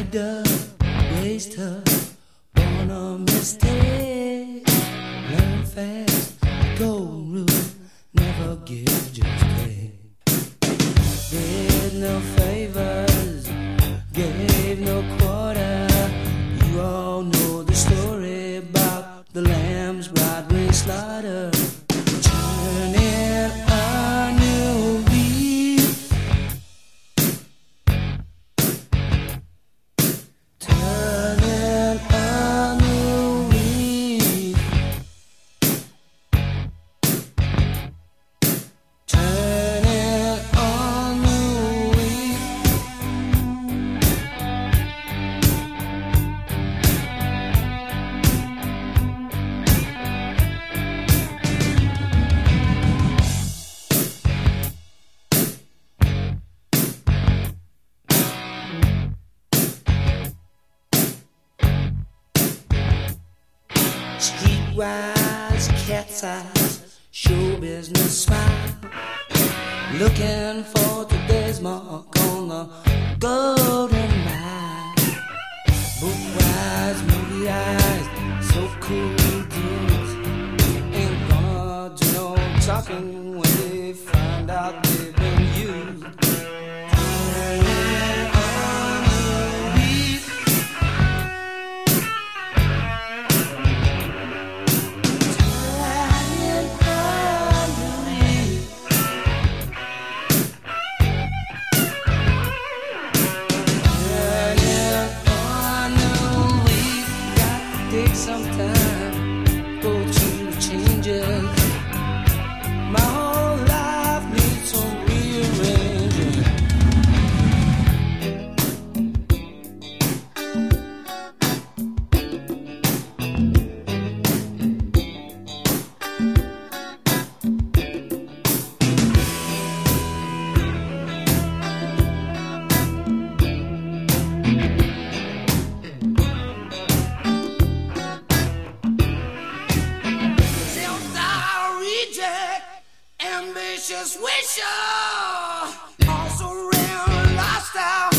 dub, raised her, born a mistake. Learn fast, golden rule, never give, just take. Did no favors, gave no quarter. You all know the story about the lamb's Broadway slaughter. Turning a new leaf, turning a new leaf, turning a new leaf. Streetwise, cat's eyes, show business smile, looking for today's mark on the golden mile. Book wise, movie eyes, so cool dudes ain't gonna do no talking when they find out they've been used. Take some time, go through the changes. My whole life needs some rearranging. Ambitious wisher, also real lifestyle.